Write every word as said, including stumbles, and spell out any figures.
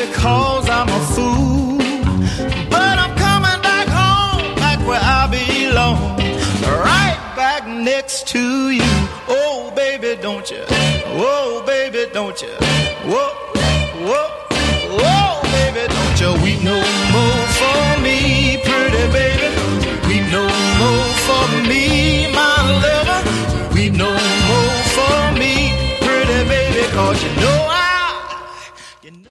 because I'm a fool, but I'm coming back home, back where I belong, right back next to you. Oh, baby, don't you? Oh, baby, don't you? Whoa, whoa, whoa, baby, don't you weep no more.